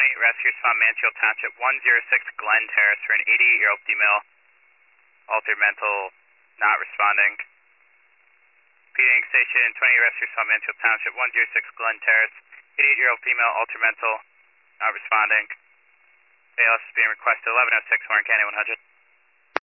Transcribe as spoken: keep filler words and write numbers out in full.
twenty, rescue respond Mansfield Township, one oh six Glen Terrace for an eighty-eight-year-old female, altered mental, not responding. Repeating, station twenty, rescue respond Mansfield Township, one oh six Glen Terrace, eighty-eight-year-old female, altered mental, not responding. A L S is being requested, eleven oh six Warren County one hundred.